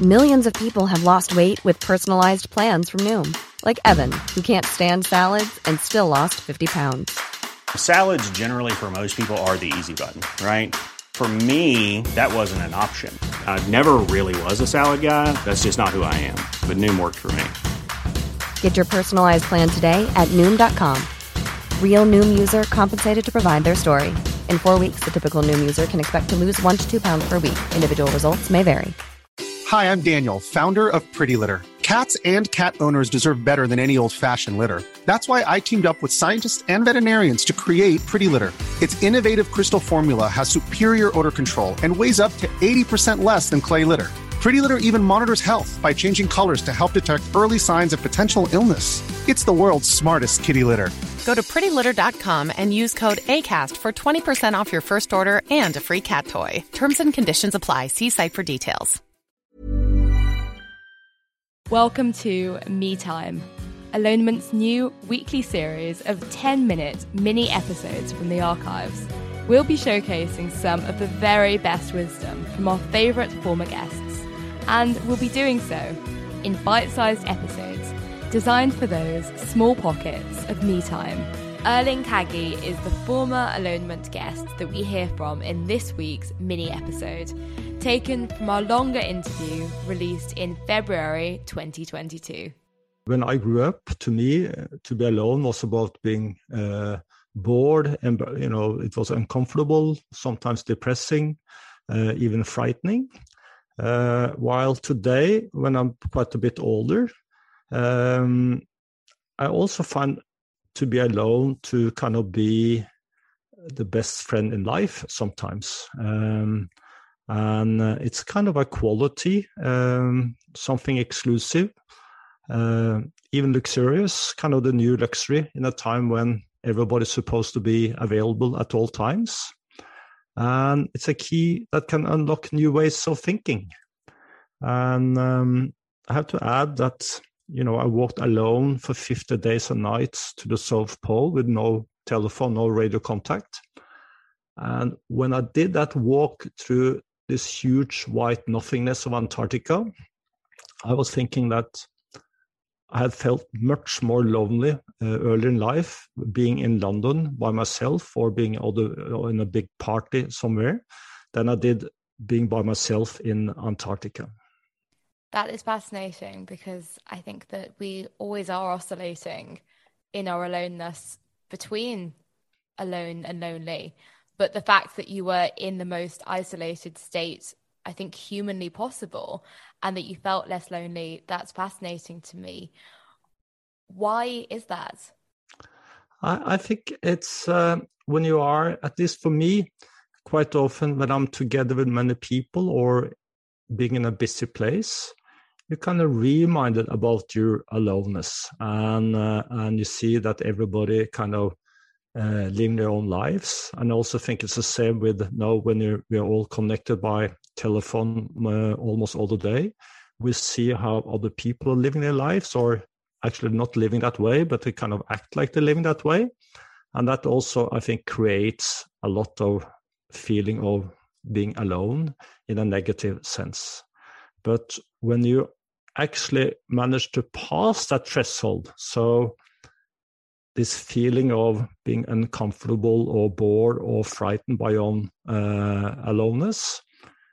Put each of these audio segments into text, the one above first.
Millions of people have lost weight with personalized plans from Noom. Like Evan, who can't stand salads and still lost 50 pounds. Salads generally for most people are the easy button, right? For me, that wasn't an option. I never really was a salad guy. That's just not who I am. But Noom worked for me. Get your personalized plan today at Noom.com. Real Noom user compensated to provide their story. In 4 weeks, the typical Noom user can expect to lose 1 to 2 pounds per week. Individual results may vary. Hi, I'm Daniel, founder of Pretty Litter. Cats and cat owners deserve better than any old-fashioned litter. That's why I teamed up with scientists and veterinarians to create Pretty Litter. Its innovative crystal formula has superior odor control and weighs up to 80% less than clay litter. Pretty Litter even monitors health by changing colors to help detect early signs of potential illness. It's the world's smartest kitty litter. Go to prettylitter.com and use code ACAST for 20% off your first order and a free cat toy. Terms and conditions apply. See site for details. Welcome to Me Time, Alonement's new weekly series of 10-minute mini episodes from the archives. We'll be showcasing some of the very best wisdom from our favourite former guests, and we'll be doing so in bite-sized episodes designed for those small pockets of me time. Erling Kagge is the former Alonement guest that we hear from in this week's mini episode, taken from our longer interview released in February 2022. When I grew up, to me, to be alone was about being bored, and it was uncomfortable, sometimes depressing, even frightening. While today, when I'm quite a bit older, I also find to be alone to kind of be the best friend in life sometimes. And it's kind of a quality, something exclusive, even luxurious, kind of the new luxury in a time when everybody's supposed to be available at all times. And it's a key that can unlock new ways of thinking. And I have to add that, I walked alone for 50 days and nights to the South Pole with no telephone, no radio contact. And when I did that walk through this huge white nothingness of Antarctica, I was thinking that I had felt much more lonely earlier in life, being in London by myself or being in a big party somewhere, than I did being by myself in Antarctica. That is fascinating, because I think that we always are oscillating in our aloneness between alone and lonely. But the fact that you were in the most isolated state, I think, humanly possible, and that you felt less lonely, that's fascinating to me. Why is that? I think it's when you are, at least for me, quite often when I'm together with many people or being in a busy place, you're kind of reminded about your aloneness, and you see that everybody kind of living their own lives. And I also think it's the same with now when we're all connected by telephone almost all the day. We see how other people are living their lives, or actually not living that way, but they kind of act like they're living that way. And that also, I think, creates a lot of feeling of being alone in a negative sense. But when you actually manage to pass that threshold, so this feeling of being uncomfortable or bored or frightened by your own aloneness,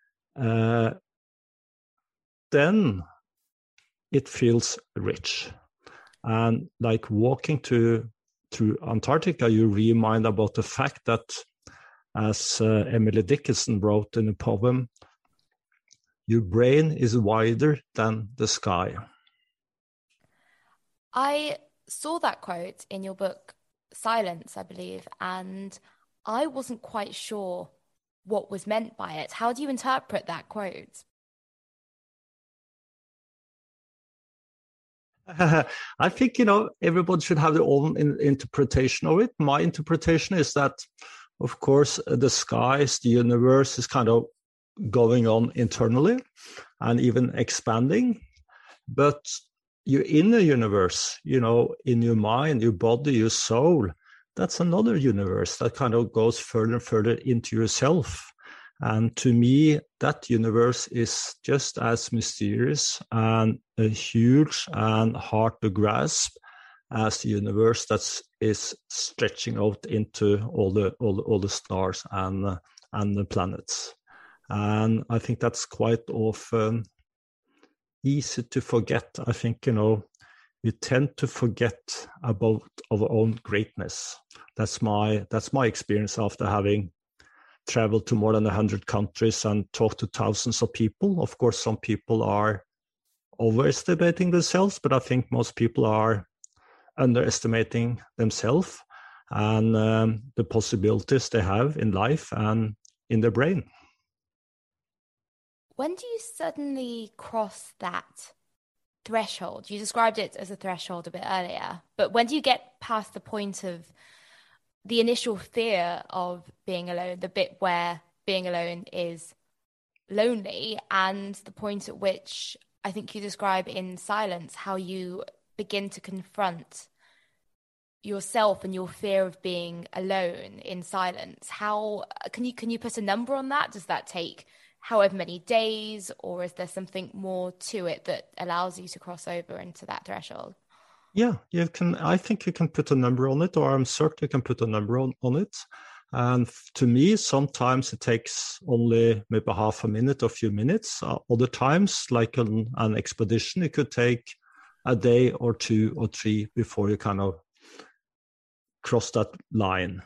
then it feels rich. And like walking through Antarctica, you remind about the fact that, as Emily Dickinson wrote in a poem, your brain is wider than the sky. I saw that quote in your book, Silence, I believe, and I wasn't quite sure what was meant by it. How do you interpret that quote? I think, everybody should have their own interpretation of it. My interpretation is that, of course, the skies, the universe is kind of going on internally and even expanding. But your inner universe, in your mind, your body, your soul, that's another universe that kind of goes further and further into yourself. And to me, that universe is just as mysterious and huge and hard to grasp as the universe that is stretching out into all the stars and the planets. And I think that's quite often easy to forget. I think, we tend to forget about our own greatness. That's my experience after having traveled to more than 100 countries and talked to thousands of people. Of course, some people are overestimating themselves, but I think most people are underestimating themselves and the possibilities they have in life and in their brain. When do you suddenly cross that threshold? You described it as a threshold a bit earlier, but when do you get past the point of the initial fear of being alone, the bit where being alone is lonely, and the point at which I think you describe in Silence how you begin to confront yourself and your fear of being alone in silence? How can you put a number on that? Does that take however many days, or is there something more to it that allows you to cross over into that threshold? Yeah, you can. I think you can put a number on it, or I'm certain you can put a number on it. And to me, sometimes it takes only maybe half a minute or a few minutes. Other times, like an expedition, it could take a day or 2 or 3 before you kind of cross that line.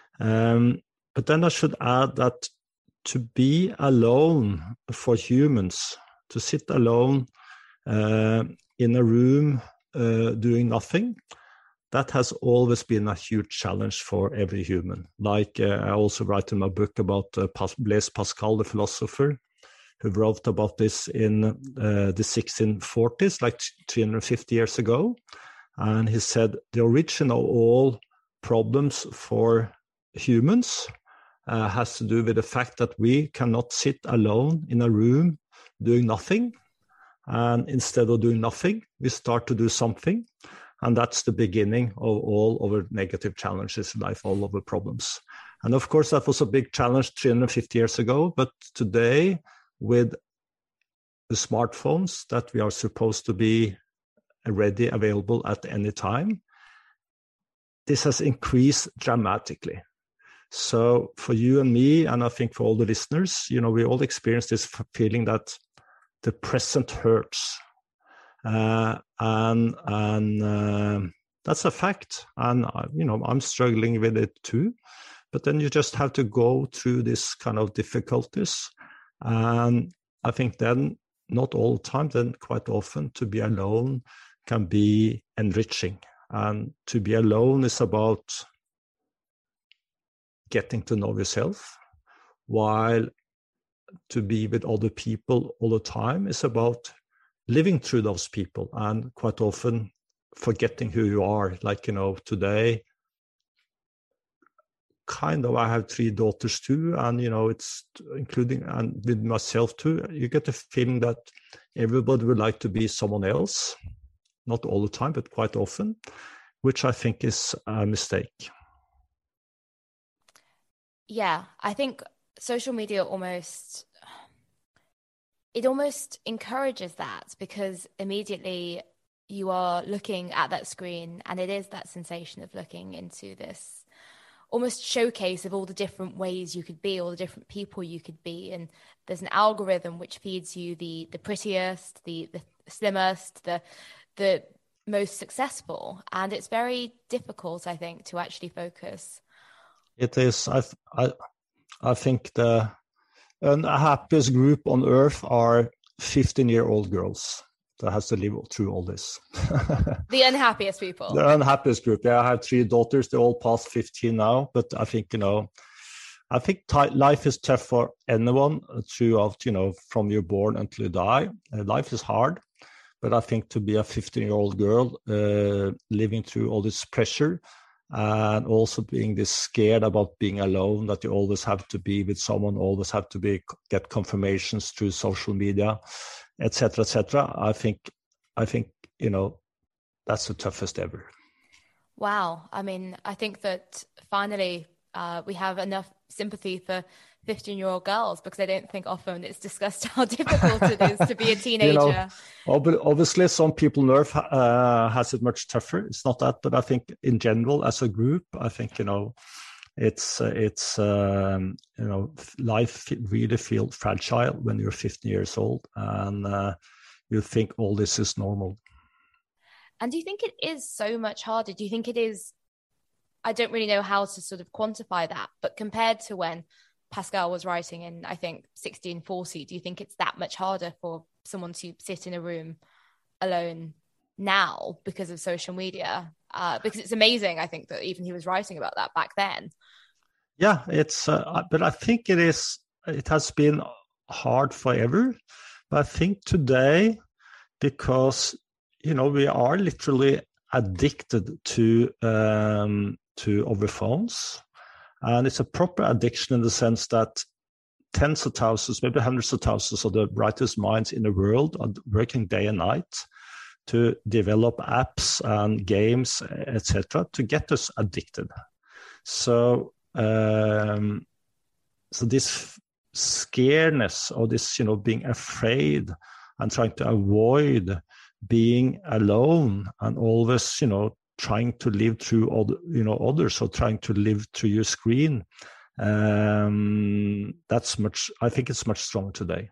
But then I should add that to be alone for humans, to sit alone in a room doing nothing, that has always been a huge challenge for every human. Like I also write in my book about Blaise Pascal, the philosopher, who wrote about this in the 1640s, like 350 years ago. And he said the origin of all problems for humans has to do with the fact that we cannot sit alone in a room doing nothing. And instead of doing nothing, we start to do something. And that's the beginning of all our negative challenges in life, all of the problems. And of course, that was a big challenge 350 years ago. But today, with the smartphones that we are supposed to be ready, available at any time, this has increased dramatically. So for you and me, and I think for all the listeners, we all experience this feeling that the present hurts. And that's a fact. And, I'm struggling with it too. But then you just have to go through this kind of difficulties. And I think then, not all the time, then quite often, to be alone can be enriching. And to be alone is about getting to know yourself, while to be with other people all the time is about living through those people and quite often forgetting who you are. Like, today, I have 3 daughters too, and, it's including, and with myself too, you get the feeling that everybody would like to be someone else, not all the time, but quite often, which I think is a mistake. Yeah, I think social media almost encourages that, because immediately you are looking at that screen and it is that sensation of looking into this almost showcase of all the different ways you could be, all the different people you could be. And there's an algorithm which feeds you the prettiest, the slimmest, the most successful. And it's very difficult, I think, to actually focus. It is. I think the happiest group on earth are 15-year-old girls that has to live through all this. The unhappiest people. The unhappiest group. Yeah, I have 3 daughters. They're all past 15 now. But I think, life is tough for anyone throughout, from you're born until you die. Life is hard. But I think to be a 15-year-old girl living through all this pressure, and also being this scared about being alone, that you always have to be with someone, always have to get confirmations through social media, etc., etc. I think, that's the toughest ever. Wow. I mean, I think that finally we have enough sympathy for 15-year-old girls, because I don't think often it's discussed how difficult it is to be a teenager. Obviously, some people nerve has it much tougher. It's not that, but I think in general, as a group, I think it's life really feels fragile when you're 15 years old, and you think all this is normal. And do you think it is so much harder? Do you think it is? I don't really know how to sort of quantify that, but compared to when Pascal was writing in, I think, 1640, do you think it's that much harder for someone to sit in a room alone now because of social media? Because it's amazing, I think, that even he was writing about that back then. Yeah, it's, but I think it has been hard forever. But I think today, because, we are literally addicted to our phones. And it's a proper addiction in the sense that tens of thousands, maybe hundreds of thousands of the brightest minds in the world are working day and night to develop apps and games, etc., to get us addicted. So this scaredness, or this, being afraid and trying to avoid being alone, and always, trying to live through others, or trying to live through your screen. I think it's much stronger today.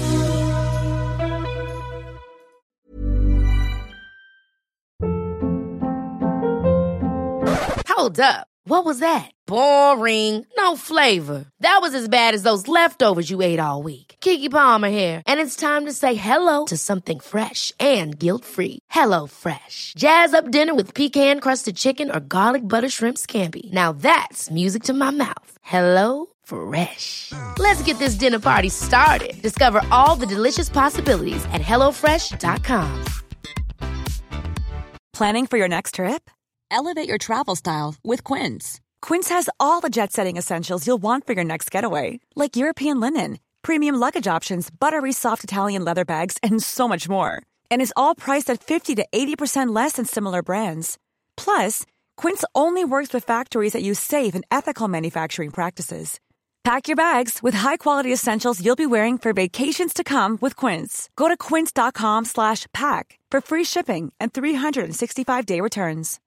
Hold up. What was that? Boring. No flavor. That was as bad as those leftovers you ate all week. Keke Palmer here. And it's time to say hello to something fresh and guilt-free. Hello Fresh. Jazz up dinner with pecan-crusted chicken or garlic butter shrimp scampi. Now that's music to my mouth. Hello Fresh. Let's get this dinner party started. Discover all the delicious possibilities at HelloFresh.com. Planning for your next trip? Elevate your travel style with Quince. Quince has all the jet-setting essentials you'll want for your next getaway, like European linen, premium luggage options, buttery soft Italian leather bags, and so much more. And is all priced at 50 to 80% less than similar brands. Plus, Quince only works with factories that use safe and ethical manufacturing practices. Pack your bags with high-quality essentials you'll be wearing for vacations to come with Quince. Go to quince.com/pack for free shipping and 365-day returns.